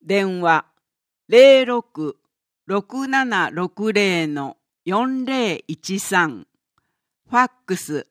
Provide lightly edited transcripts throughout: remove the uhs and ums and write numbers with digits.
電話06-6760-4013、ファックス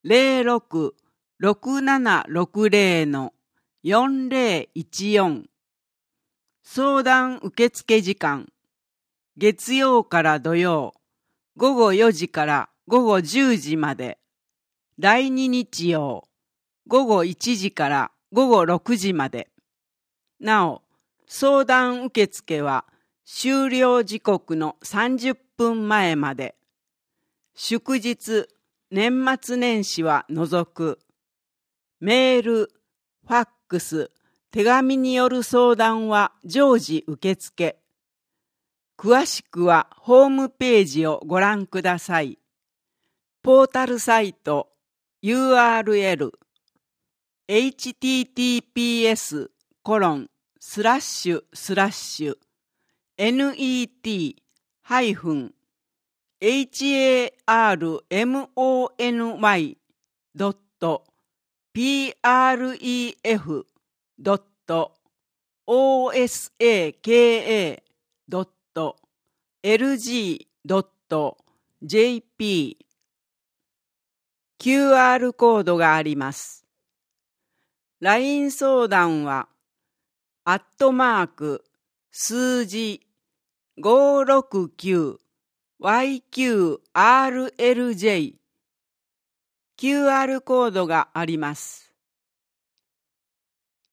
06-6760-4014、相談受付時間、月曜から土曜、午後4時から午後10時まで、第2日曜、午後1時から午後6時まで。なお、相談受付は終了時刻の30分前まで。祝日、年末年始は除く。メール、ファックス、手紙による相談は常時受付。詳しくはホームページをご覧ください。ポータルサイト URL net-harmony.pref.osaka.lg.jp QR コードがあります。LINE 相談は、数字 569YQRLJ。QR コードがあります。